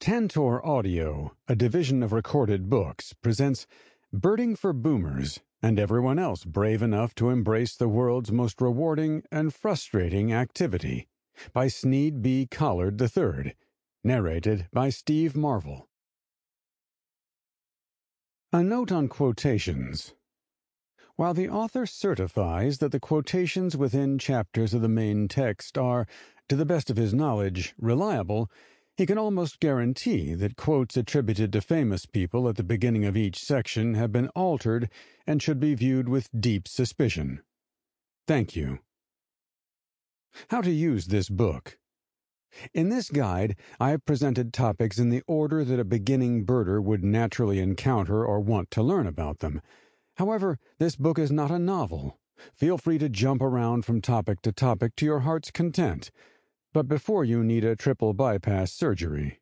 Tantor Audio, a division of Recorded Books, presents Birding for Boomers and everyone else brave enough to embrace the world's most rewarding and frustrating activity by Sneed B. Collard III, narrated by Steve Marvel. A note on quotations. While the author certifies that the quotations within chapters of the main text are, to the best of his knowledge, reliable, he can almost guarantee that quotes attributed to famous people at the beginning of each section have been altered and should be viewed with deep suspicion. Thank you. How to use this book. In this guide, I have presented topics in the order that a beginning birder would naturally encounter or want to learn about them. However, this book is not a novel. Feel free to jump around from topic to topic to your heart's content, but before you need a triple bypass surgery.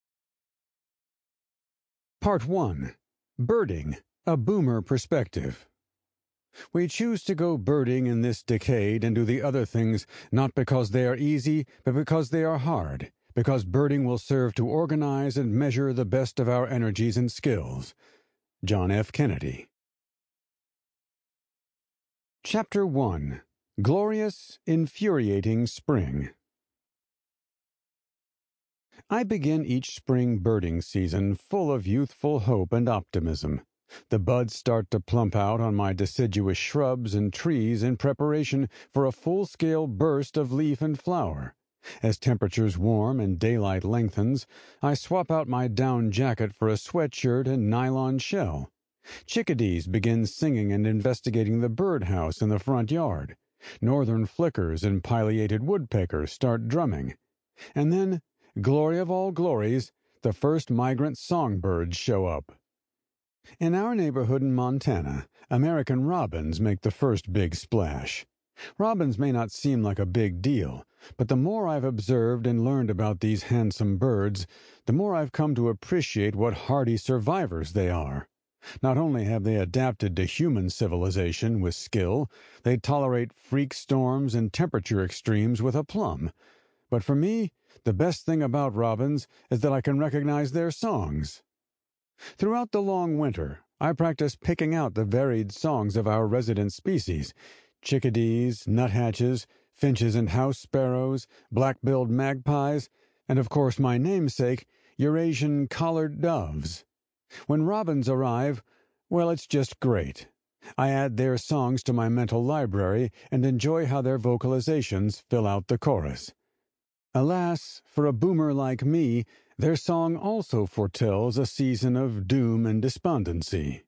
Part 1. Birding, a Boomer Perspective. We choose to go birding in this decade and do the other things not because they are easy, but because they are hard, because birding will serve to organize and measure the best of our energies and skills. John F. Kennedy. Chapter 1. Glorious, Infuriating Spring. I begin each spring birding season full of youthful hope and optimism. The buds start to plump out on my deciduous shrubs and trees in preparation for a full-scale burst of leaf and flower. As temperatures warm and daylight lengthens, I swap out my down jacket for a sweatshirt and nylon shell. Chickadees begin singing and investigating the birdhouse in the front yard. Northern flickers and pileated woodpeckers start drumming. And then, glory of all glories, the first migrant songbirds show up. In our neighborhood in Montana, American robins make the first big splash. Robins may not seem like a big deal, but the more I've observed and learned about these handsome birds, the more I've come to appreciate what hardy survivors they are. Not only have they adapted to human civilization with skill, they tolerate freak storms and temperature extremes with aplomb. But for me, the best thing about robins is that I can recognize their songs. Throughout the long winter, I practice picking out the varied songs of our resident species: chickadees, nuthatches, finches and house sparrows, black-billed magpies, and of course my namesake, Eurasian collared doves. When robins arrive, well, it's just great. I add their songs to my mental library and enjoy how their vocalizations fill out the chorus. Alas, for a boomer like me, their song also foretells a season of doom and despondency.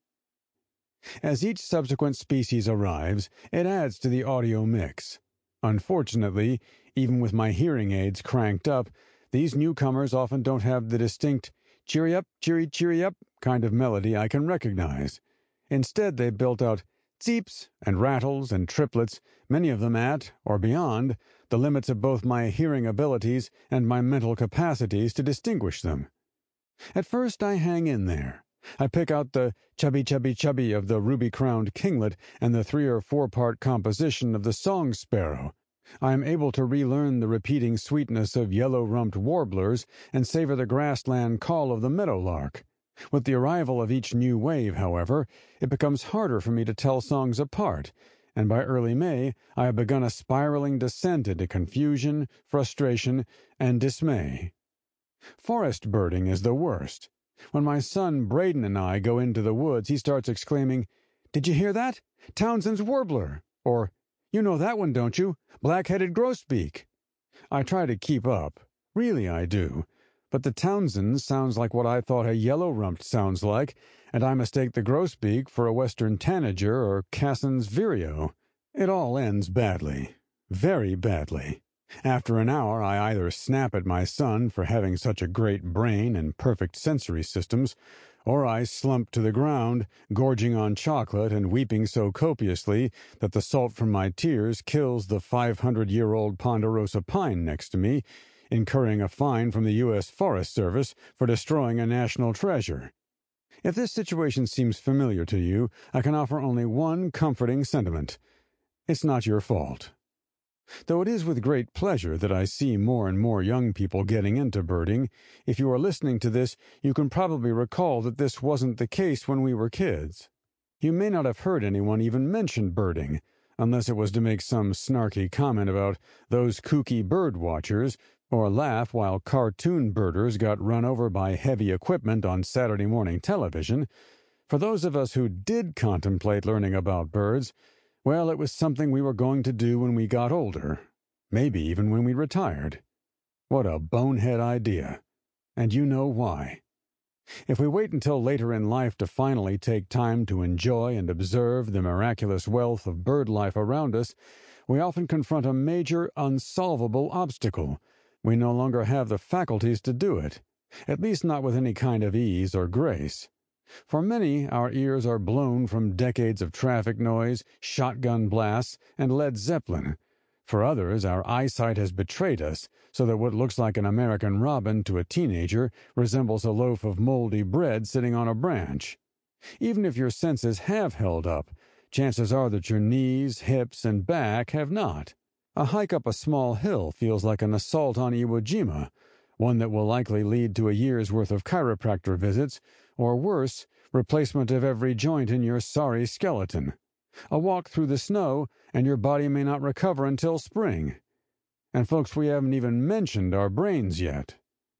As each subsequent species arrives, it adds to the audio mix. Unfortunately, even with my hearing aids cranked up, these newcomers often don't have the distinct cheery up, cheery up kind of melody I can recognize. Instead, they built out tseeps and rattles and triplets, many of them at, or beyond, the limits of both my hearing abilities and my mental capacities to distinguish them. At first I hang in there. I pick out the chubby of the ruby-crowned kinglet and the 3 or 4-part composition of the song sparrow. I am able to relearn the repeating sweetness of yellow-rumped warblers and savor the grassland call of the meadowlark. With the arrival of each new wave, however, it becomes harder for me to tell songs apart, and by early May I have begun a spiraling descent into confusion, frustration, and dismay. Forest birding is the worst. When my son Braden and I go into the woods, he starts exclaiming, "Did you hear that? Townsend's warbler!" Or, "You know that one, don't you? Black-headed grosbeak." I try to keep up. Really I do. But the Townsend sounds like what I thought a yellow-rumped sounds like, and I mistake the grosbeak for a western tanager or Cassin's vireo. It all ends badly. Very badly. After an hour I either snap at my son for having such a great brain and perfect sensory systems, or I slump to the ground, gorging on chocolate and weeping so copiously that the salt from my tears kills the 500-year-old ponderosa pine next to me, incurring a fine from the U.S. Forest Service for destroying a national treasure. If this situation seems familiar to you, I can offer only one comforting sentiment. It's not your fault. Though it is with great pleasure that I see more and more young people getting into birding, if you are listening to this, you can probably recall that this wasn't the case when we were kids. You may not have heard anyone even mention birding, unless it was to make some snarky comment about those kooky bird watchers, or laugh while cartoon birders got run over by heavy equipment on Saturday morning television. For those of us who did contemplate learning about birds, well, it was something we were going to do when we got older, maybe even when we retired. What a bonehead idea. And you know why. If we wait until later in life to finally take time to enjoy and observe the miraculous wealth of bird life around us, we often confront a major, unsolvable obstacle. We no longer have the faculties to do it, at least not with any kind of ease or grace. For many, our ears are blown from decades of traffic noise, shotgun blasts, and Led Zeppelin. For others, our eyesight has betrayed us, so that what looks like an American robin to a teenager resembles a loaf of moldy bread sitting on a branch. Even if your senses have held up, chances are that your knees, hips, and back have not. A hike up a small hill feels like an assault on Iwo Jima, one that will likely lead to a year's worth of chiropractor visits, or worse, replacement of every joint in your sorry skeleton. A walk through the snow, and your body may not recover until spring. And folks, we haven't even mentioned our brains yet.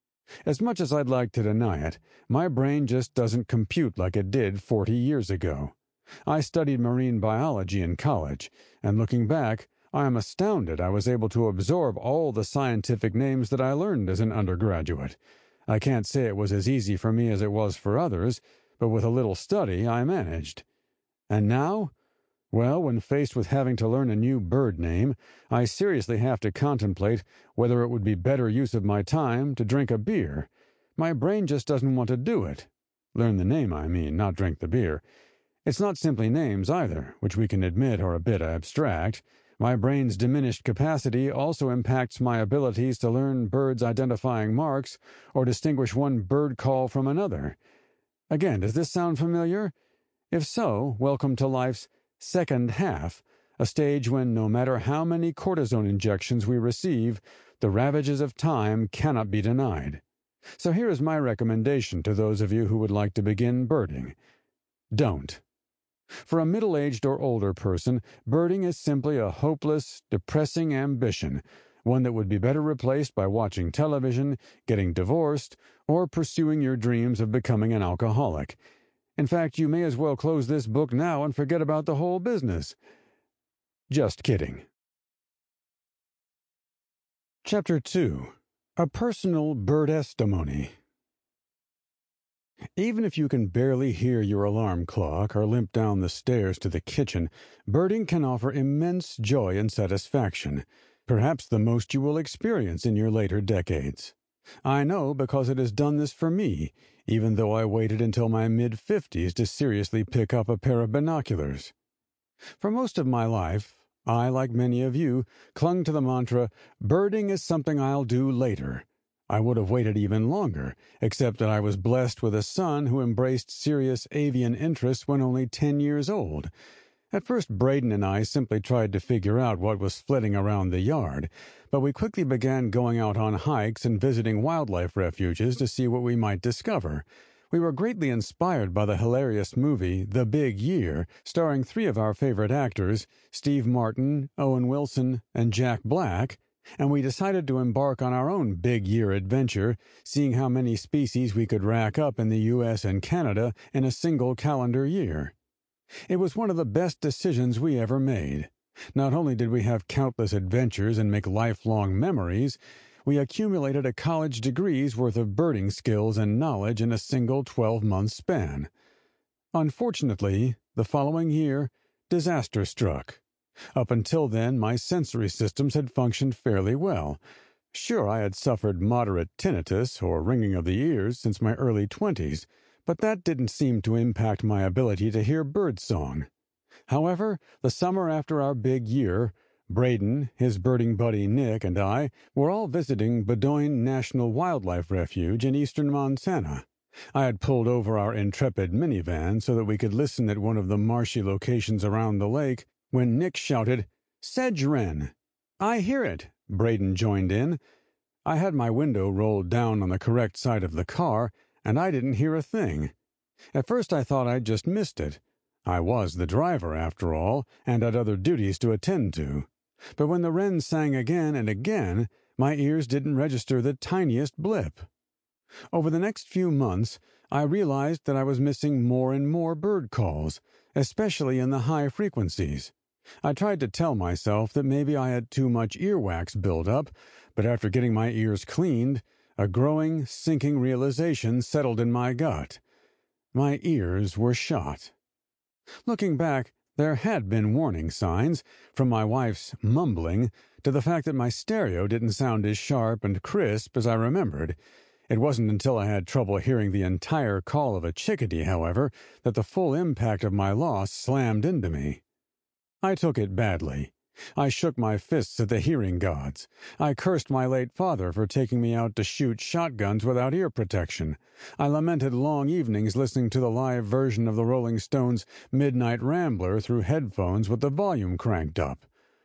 As much as I'd like to deny it, my brain just doesn't compute like it did 40 years ago. I studied marine biology in college, and looking back, I am astounded I was able to absorb all the scientific names that I learned as an undergraduate. I can't say it was as easy for me as it was for others, but with a little study I managed. And now? Well, when faced with having to learn a new bird name, I seriously have to contemplate whether it would be better use of my time to drink a beer. My brain just doesn't want to do it. Learn the name, I mean, not drink the beer. It's not simply names either, which we can admit are a bit abstract. My brain's diminished capacity also impacts my abilities to learn birds' identifying marks or distinguish one bird call from another. Again, does this sound familiar? If so, welcome to life's second half, a stage when no matter how many cortisone injections we receive, the ravages of time cannot be denied. So here is my recommendation to those of you who would like to begin birding. Don't. For a middle-aged or older person, birding is simply a hopeless, depressing ambition, one that would be better replaced by watching television, getting divorced, or pursuing your dreams of becoming an alcoholic. In fact, you may as well close this book now and forget about the whole business. Just kidding. Chapter 2. A Personal Birdestimony. Even if you can barely hear your alarm clock or limp down the stairs to the kitchen, birding can offer immense joy and satisfaction, perhaps the most you will experience in your later decades. I know because it has done this for me, even though I waited until my mid-50s to seriously pick up a pair of binoculars. For most of my life, I, like many of you, clung to the mantra, birding is something I'll do later. I would have waited even longer, except that I was blessed with a son who embraced serious avian interests when only 10 years old. At first, Braden and I simply tried to figure out what was flitting around the yard, but we quickly began going out on hikes and visiting wildlife refuges to see what we might discover. We were greatly inspired by the hilarious movie The Big Year, starring 3 of our favorite actors, Steve Martin, Owen Wilson, and Jack Black, and we decided to embark on our own big year adventure, seeing how many species we could rack up in the U.S. and Canada in a single calendar year. It was one of the best decisions we ever made. Not only did we have countless adventures and make lifelong memories, we accumulated a college degree's worth of birding skills and knowledge in a single 12-month span. Unfortunately, the following year, disaster struck. Up until then, my sensory systems had functioned fairly well. Sure, I had suffered moderate tinnitus, or ringing of the ears, since my early 20s, but that didn't seem to impact my ability to hear birdsong. However, the summer after our big year, Braden, his birding buddy Nick, and I were all visiting Bedoin National Wildlife Refuge in eastern Montana. I had pulled over our Intrepid minivan so that we could listen at one of the marshy locations around the lake when Nick shouted, "Sedge wren!" I hear it, Braden joined in. I had my window rolled down on the correct side of the car, and I didn't hear a thing. At first I thought I'd just missed it. I was the driver, after all, and had other duties to attend to. But when the wren sang again and again, my ears didn't register the tiniest blip. Over the next few months, I realized that I was missing more and more bird calls, especially in the high frequencies. I tried to tell myself that maybe I had too much earwax built up, but after getting my ears cleaned, a growing, sinking realization settled in my gut. My ears were shot. Looking back, there had been warning signs, from my wife's mumbling to the fact that my stereo didn't sound as sharp and crisp as I remembered. It wasn't until I had trouble hearing the entire call of a chickadee, however, that the full impact of my loss slammed into me. I took it badly. I shook my fists at the hearing gods. I cursed my late father for taking me out to shoot shotguns without ear protection. I lamented long evenings listening to the live version of the Rolling Stones' Midnight Rambler through headphones with the volume cranked up.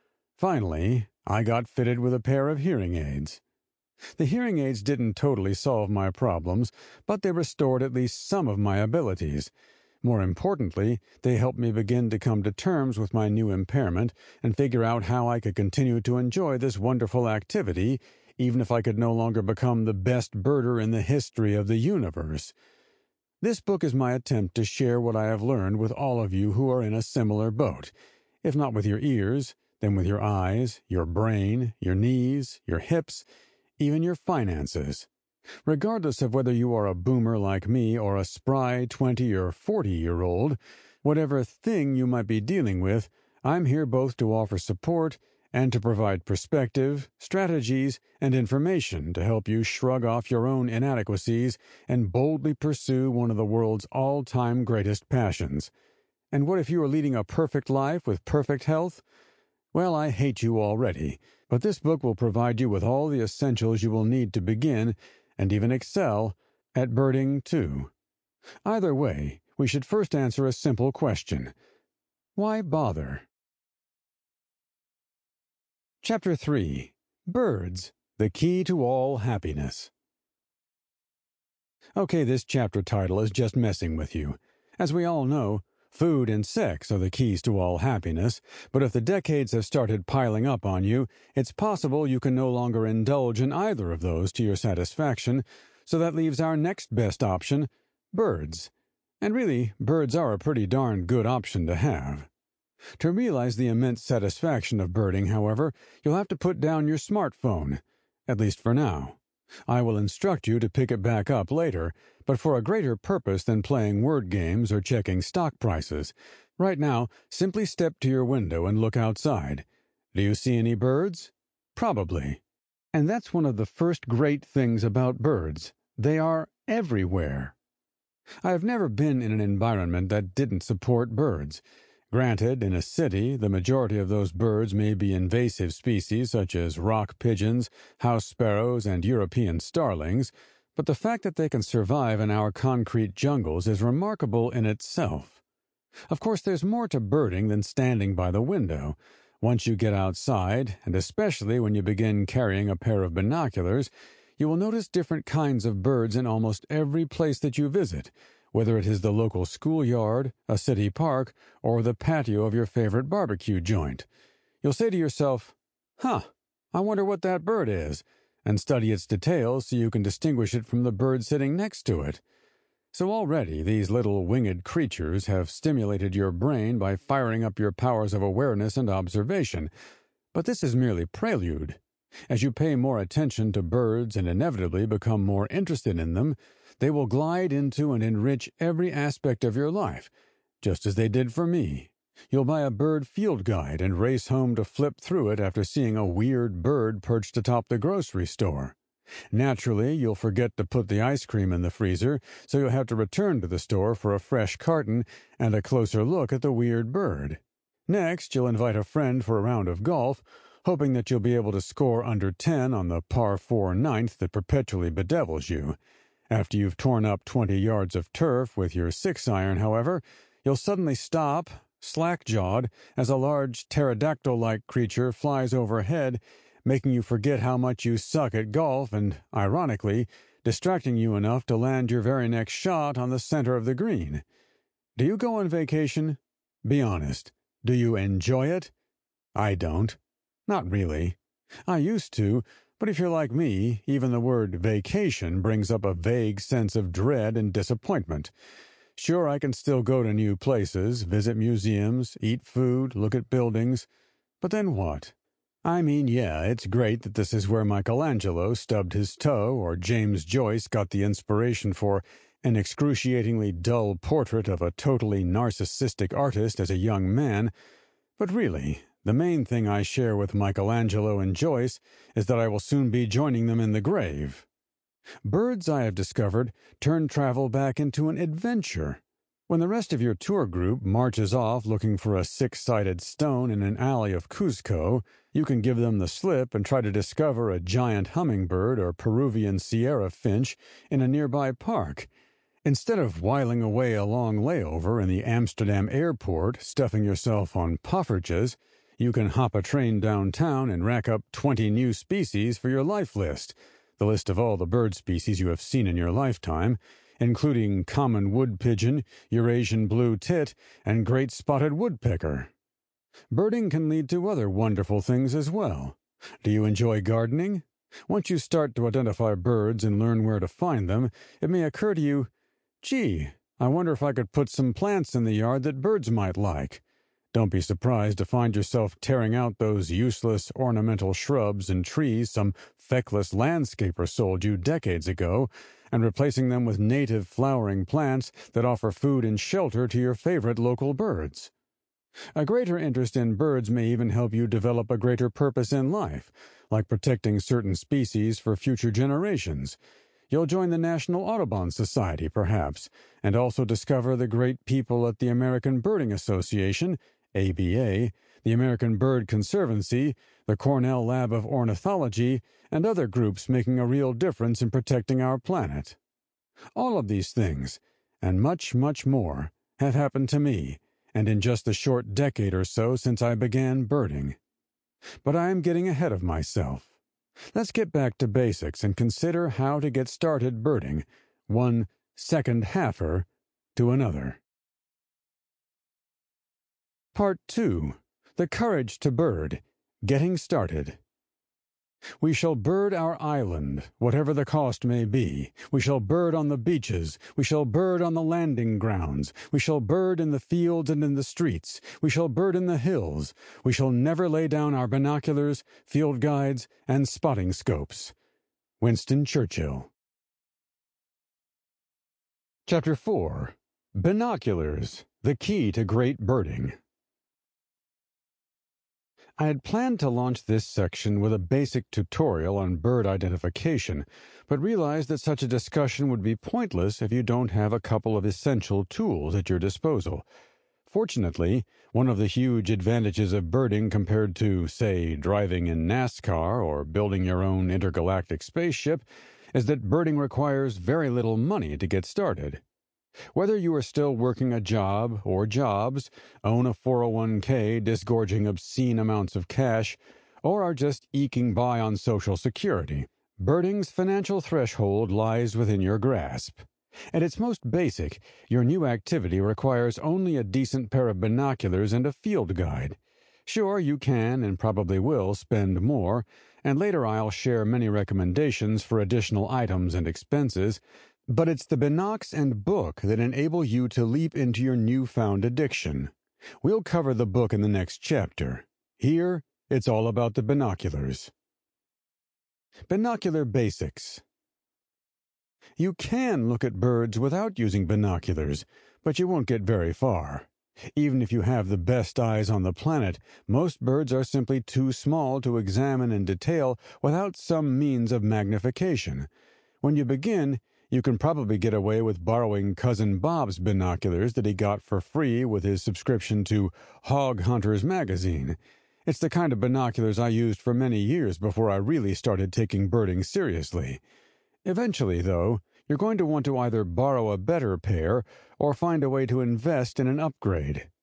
Finally, I got fitted with a pair of hearing aids. The hearing aids didn't totally solve my problems, but they restored at least some of my abilities. More importantly, they helped me begin to come to terms with my new impairment and figure out how I could continue to enjoy this wonderful activity, even if I could no longer become the best birder in the history of the universe. This book is my attempt to share what I have learned with all of you who are in a similar boat, if not with your ears, then with your eyes, your brain, your knees, your hips, even your finances. Regardless of whether you are a boomer like me or a spry 20 or 40-year-old, whatever thing you might be dealing with, I'm here both to offer support and to provide perspective, strategies, and information to help you shrug off your own inadequacies and boldly pursue one of the world's all-time greatest passions. And what if you are leading a perfect life with perfect health? Well, I hate you already, but this book will provide you with all the essentials you will need to begin and even excel at birding too. Either way, we should first answer a simple question. Why bother? Chapter 3. Birds, the Key to All Happiness. Okay, this chapter title is just messing with you. As we all know, food and sex are the keys to all happiness, but if the decades have started piling up on you, it's possible you can no longer indulge in either of those to your satisfaction, so that leaves our next best option, birds. And really, birds are a pretty darn good option to have. To realize the immense satisfaction of birding, however, you'll have to put down your smartphone, at least for now. I will instruct you to pick it back up later, but for a greater purpose than playing word games or checking stock prices. Right now, simply step to your window and look outside. Do you see any birds? Probably. And that's one of the first great things about birds. They are everywhere. I have never been in an environment that didn't support birds. Granted, in a city, the majority of those birds may be invasive species such as rock pigeons, house sparrows, and European starlings, but the fact that they can survive in our concrete jungles is remarkable in itself. Of course, there's more to birding than standing by the window. Once you get outside, and especially when you begin carrying a pair of binoculars, you will notice different kinds of birds in almost every place that you visit, whether it is the local schoolyard, a city park, or the patio of your favorite barbecue joint. You'll say to yourself, I wonder what that bird is, and study its details so you can distinguish it from the bird sitting next to it. So already these little winged creatures have stimulated your brain by firing up your powers of awareness and observation. But this is merely prelude. As you pay more attention to birds and inevitably become more interested in them, they will glide into and enrich every aspect of your life, just as they did for me. You'll buy a bird field guide and race home to flip through it after seeing a weird bird perched atop the grocery store. Naturally, you'll forget to put the ice cream in the freezer, so you'll have to return to the store for a fresh carton and a closer look at the weird bird. Next, you'll invite a friend for a round of golf, hoping that you'll be able to score under 10 on the par 4 ninth that perpetually bedevils you. After you've torn up 20 yards of turf with your 6-iron, however, you'll suddenly stop, slack-jawed, as a large pterodactyl-like creature flies overhead, making you forget how much you suck at golf and, ironically, distracting you enough to land your very next shot on the center of the green. Do you go on vacation? Be honest. Do you enjoy it? I don't. Not really. I used to, but if you're like me, even the word vacation brings up a vague sense of dread and disappointment. Sure, I can still go to new places, visit museums, eat food, look at buildings, but then what? I mean, yeah, it's great that this is where Michelangelo stubbed his toe or James Joyce got the inspiration for an excruciatingly dull portrait of a totally narcissistic artist as a young man, but really, the main thing I share with Michelangelo and Joyce is that I will soon be joining them in the grave. Birds, I have discovered, turn travel back into an adventure. When the rest of your tour group marches off looking for a six-sided stone in an alley of Cuzco, you can give them the slip and try to discover a giant hummingbird or Peruvian Sierra finch in a nearby park. Instead of whiling away a long layover in the Amsterdam airport stuffing yourself on poffertjes, you can hop a train downtown and rack up 20 new species for your life list, the list of all the bird species you have seen in your lifetime, including common wood pigeon, Eurasian blue tit, and great spotted woodpecker. Birding can lead to other wonderful things as well. Do you enjoy gardening? Once you start to identify birds and learn where to find them, it may occur to you, gee, I wonder if I could put some plants in the yard that birds might like. Don't be surprised to find yourself tearing out those useless ornamental shrubs and trees some feckless landscaper sold you decades ago and replacing them with native flowering plants that offer food and shelter to your favorite local birds. A greater interest in birds may even help you develop a greater purpose in life, like protecting certain species for future generations. You'll join the National Audubon Society, perhaps, and also discover the great people at the American Birding Association, ABA, the American Bird Conservancy, the Cornell Lab of Ornithology, and other groups making a real difference in protecting our planet. All of these things, and much, much more, have happened to me, and in just the short decade or so since I began birding. But I am getting ahead of myself. Let's get back to basics and consider how to get started birding, one second-halfer to another. Part 2. The Courage to Bird. Getting Started. We shall bird our island, whatever the cost may be. We shall bird on the beaches. We shall bird on the landing grounds. We shall bird in the fields and in the streets. We shall bird in the hills. We shall never lay down our binoculars, field guides, and spotting scopes. Winston Churchill. Chapter 4. Binoculars, the Key to Great Birding. I had planned to launch this section with a basic tutorial on bird identification, but realized that such a discussion would be pointless if you don't have a couple of essential tools at your disposal. Fortunately, one of the huge advantages of birding compared to, say, driving in NASCAR or building your own intergalactic spaceship is that birding requires very little money to get started. Whether you are still working a job or jobs, own a 401k disgorging obscene amounts of cash, or are just eking by on Social Security, birding's financial threshold lies within your grasp. At its most basic, your new activity requires only a decent pair of binoculars and a field guide. Sure, you can and probably will spend more, and later I'll share many recommendations for additional items and expenses, but it's the binocs and book that enable you to leap into your newfound addiction. We'll cover the book in the next chapter. Here, it's all about the binoculars. Binocular basics. You can look at birds without using binoculars, but you won't get very far. Even if you have the best eyes on the planet, most birds are simply too small to examine in detail without some means of magnification. When you begin, you can probably get away with borrowing Cousin Bob's binoculars that he got for free with his subscription to Hog Hunters magazine. It's the kind of binoculars I used for many years before I really started taking birding seriously. Eventually, though, you're going to want to either borrow a better pair or find a way to invest in an upgrade.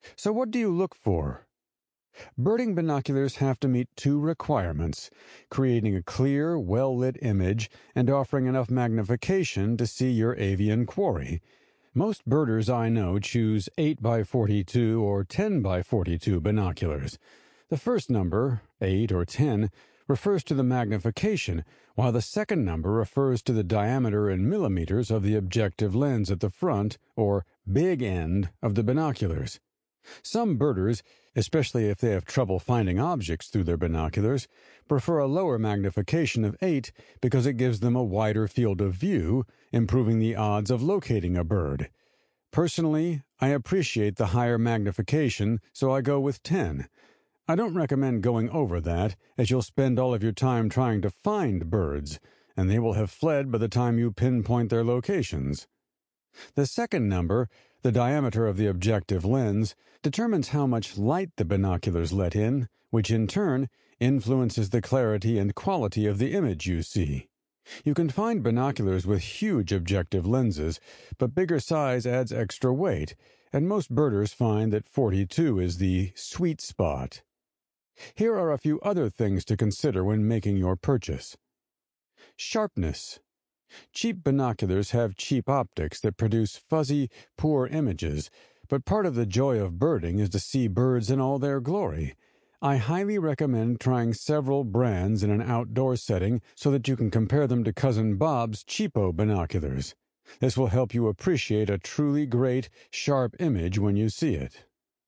So what do you look for? Birding binoculars have to meet two requirements: creating a clear, well-lit image and offering enough magnification to see your avian quarry. Most birders I know choose 8 by 42 or 10 by 42 binoculars. The first number, 8 or 10, refers to the magnification, while the second number refers to the diameter in millimeters of the objective lens at the front, or big end, of the binoculars. Some birders, especially if they have trouble finding objects through their binoculars, prefer a lower magnification of 8 because it gives them a wider field of view, improving the odds of locating a bird. Personally, I appreciate the higher magnification, so I go with 10. I don't recommend going over that, as you'll spend all of your time trying to find birds, and they will have fled by the time you pinpoint their locations. The second number, the diameter of the objective lens, determines how much light the binoculars let in, which in turn influences the clarity and quality of the image you see. You can find binoculars with huge objective lenses, but bigger size adds extra weight, and most birders find that 42 is the sweet spot. Here are a few other things to consider when making your purchase. Sharpness. Cheap binoculars have cheap optics that produce fuzzy, poor images, but part of the joy of birding is to see birds in all their glory. I highly recommend trying several brands in an outdoor setting so that you can compare them to Cousin Bob's cheapo binoculars. This will help you appreciate a truly great, sharp image when you see it.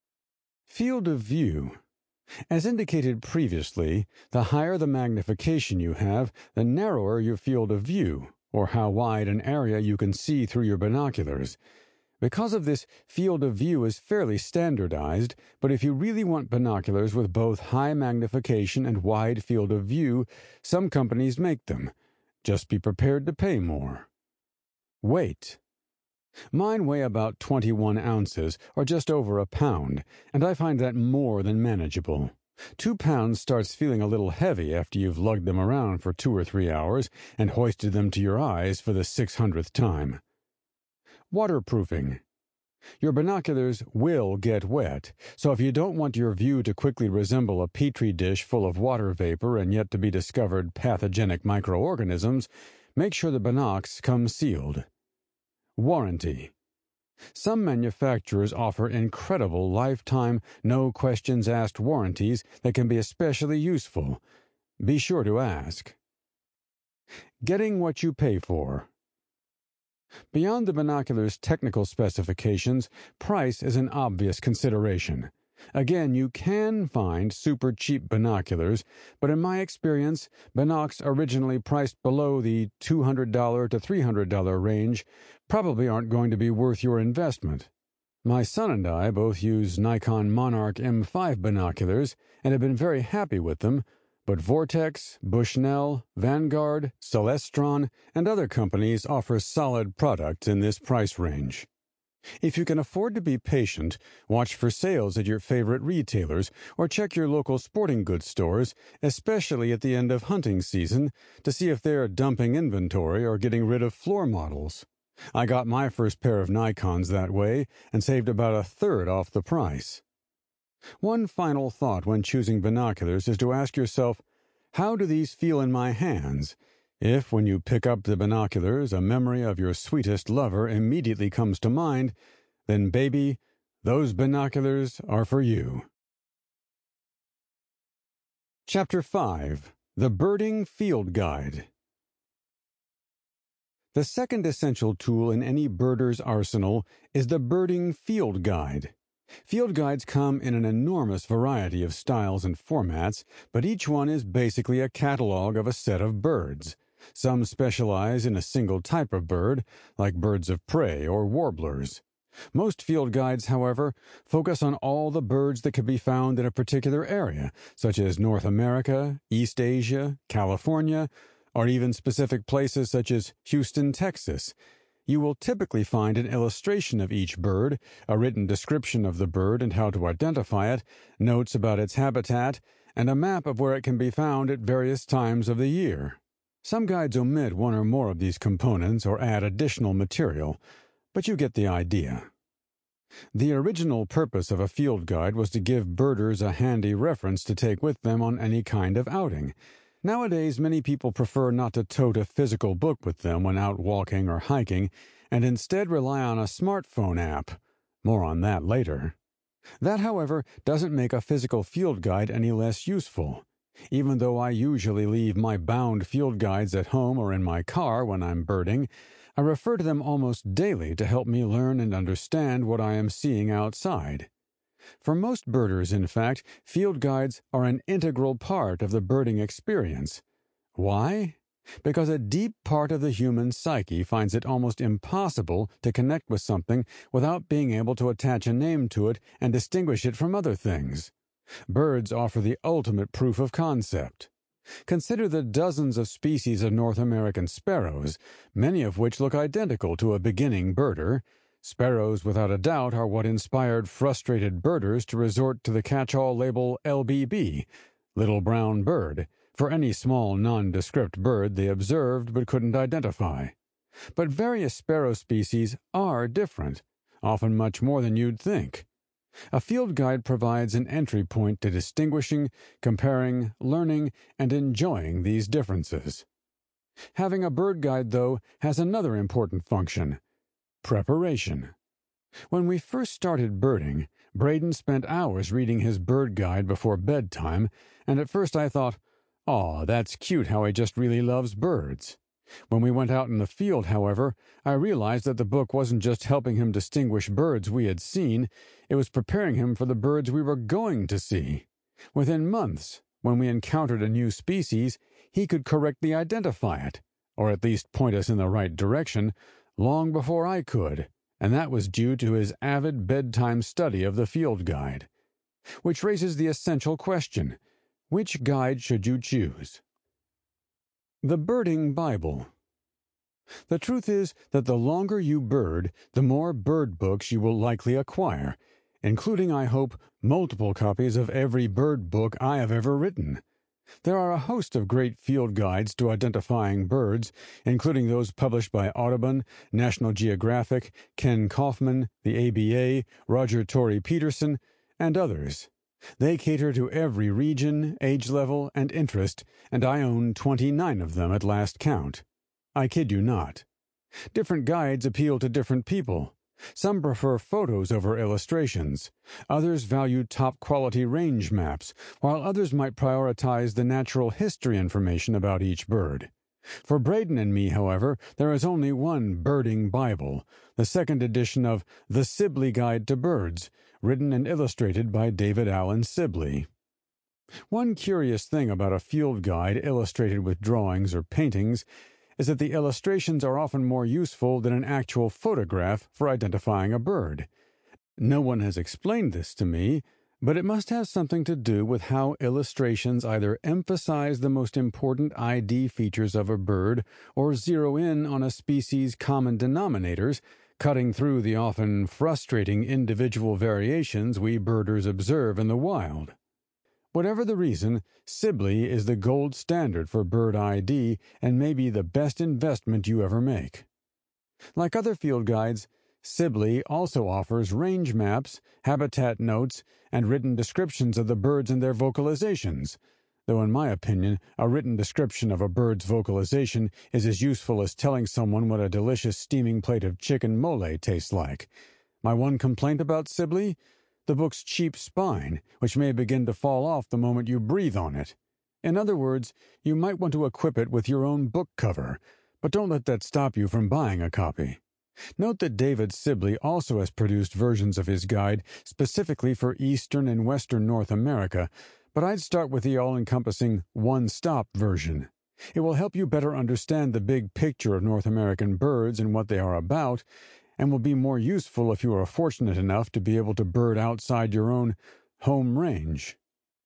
Field of view. As indicated previously, the higher the magnification you have, the narrower your field of view, or how wide an area you can see through your binoculars. Because of this, field of view is fairly standardized, but if you really want binoculars with both high magnification and wide field of view, some companies make them. Just be prepared to pay more. Weight. Mine weigh about 21 ounces, or just over a pound, and I find that more than manageable. 2 pounds starts feeling a little heavy after you've lugged them around for 2 or 3 hours and hoisted them to your eyes for the 600th time. Waterproofing. Your binoculars will get wet, so if you don't want your view to quickly resemble a petri dish full of water vapor and yet to be discovered pathogenic microorganisms, make sure the binocs come sealed. Warranty. Some manufacturers offer incredible lifetime, no-questions-asked warranties that can be especially useful. Be sure to ask. Getting what you pay for. Beyond the binoculars' technical specifications, price is an obvious consideration. Again, you can find super cheap binoculars, but in my experience, binocs originally priced below the $200 to $300 range probably aren't going to be worth your investment. My son and I both use Nikon Monarch M5 binoculars and have been very happy with them, but Vortex, Bushnell, Vanguard, Celestron, and other companies offer solid products in this price range. If you can afford to be patient, watch for sales at your favorite retailers or check your local sporting goods stores, especially at the end of hunting season, to see if they are dumping inventory or getting rid of floor models. I got my first pair of Nikons that way and saved about a third off the price. One final thought when choosing binoculars is to ask yourself, how do these feel in my hands? If, when you pick up the binoculars, a memory of your sweetest lover immediately comes to mind, then, baby, those binoculars are for you. Chapter 5. The Birding Field Guide. The second essential tool in any birder's arsenal is the Birding Field Guide. Field guides come in an enormous variety of styles and formats, but each one is basically a catalog of a set of birds. Some specialize in a single type of bird, like birds of prey or warblers. Most field guides, however, focus on all the birds that can be found in a particular area, such as North America, East Asia, California, or even specific places such as Houston, Texas. You will typically find an illustration of each bird, a written description of the bird and how to identify it, notes about its habitat, and a map of where it can be found at various times of the year. Some guides omit one or more of these components or add additional material, but you get the idea. The original purpose of a field guide was to give birders a handy reference to take with them on any kind of outing. Nowadays, many people prefer not to tote a physical book with them when out walking or hiking, and instead rely on a smartphone app. More on that later. That, however, doesn't make a physical field guide any less useful. Even though I usually leave my bound field guides at home or in my car when I'm birding, I refer to them almost daily to help me learn and understand what I am seeing outside. For most birders, in fact, field guides are an integral part of the birding experience. Why? Because a deep part of the human psyche finds it almost impossible to connect with something without being able to attach a name to it and distinguish it from other things. Birds offer the ultimate proof of concept. Consider the dozens of species of North American sparrows, many of which look identical to a beginning birder. Sparrows, without a doubt, are what inspired frustrated birders to resort to the catch-all label LBB, Little Brown Bird, for any small nondescript bird they observed but couldn't identify. But various sparrow species are different, often much more than you'd think. A field guide provides an entry point to distinguishing, comparing, learning, and enjoying these differences. Having a bird guide, though, has another important function: preparation. When we first started birding, Braden spent hours reading his bird guide before bedtime, and at first I thought, "Aw, that's cute how he just really loves birds." When we went out in the field, however, I realized that the book wasn't just helping him distinguish birds we had seen, it was preparing him for the birds we were going to see. Within months, when we encountered a new species, he could correctly identify it, or at least point us in the right direction, long before I could, and that was due to his avid bedtime study of the field guide. Which raises the essential question: which guide should you choose? The Birding Bible. The truth is that the longer you bird, the more bird books you will likely acquire, including, I hope, multiple copies of every bird book I have ever written. There are a host of great field guides to identifying birds, including those published by Audubon, National Geographic, Ken Kaufman, the ABA, Roger Tory Peterson, and others. They cater to every region, age level, and interest, and I own 29 of them at last count. I kid you not. Different guides appeal to different people. Some prefer photos over illustrations. Others value top-quality range maps, while others might prioritize the natural history information about each bird. For Braden and me, however, there is only one Birding Bible, the second edition of The Sibley Guide to Birds, written and illustrated by David Allen Sibley. One curious thing about a field guide illustrated with drawings or paintings is that the illustrations are often more useful than an actual photograph for identifying a bird. No one has explained this to me, but it must have something to do with how illustrations either emphasize the most important ID features of a bird or zero in on a species' common denominators, cutting through the often frustrating individual variations we birders observe in the wild. Whatever the reason, Sibley is the gold standard for bird ID and may be the best investment you ever make. Like other field guides, Sibley also offers range maps, habitat notes, and written descriptions of the birds and their vocalizations, though in my opinion, a written description of a bird's vocalization is as useful as telling someone what a delicious steaming plate of chicken mole tastes like. My one complaint about Sibley? The book's cheap spine, which may begin to fall off the moment you breathe on it. In other words, you might want to equip it with your own book cover, but don't let that stop you from buying a copy. Note that David Sibley also has produced versions of his guide specifically for Eastern and Western North America, but I'd start with the all-encompassing one-stop version. It will help you better understand the big picture of North American birds and what they are about, and will be more useful if you are fortunate enough to be able to bird outside your own home range.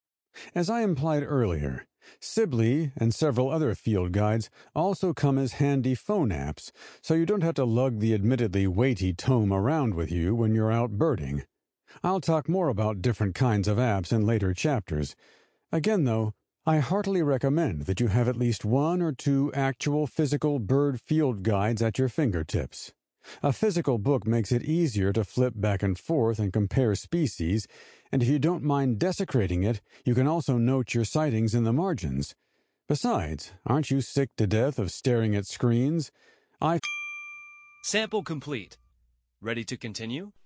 As I implied earlier, Sibley and several other field guides also come as handy phone apps, so you don't have to lug the admittedly weighty tome around with you when you're out birding. I'll talk more about different kinds of apps in later chapters. Again, though, I heartily recommend that you have at least one or two actual physical bird field guides at your fingertips. A physical book makes it easier to flip back and forth and compare species, and if you don't mind desecrating it, you can also note your sightings in the margins. Besides, aren't you sick to death of staring at screens? Sample complete. Ready to continue?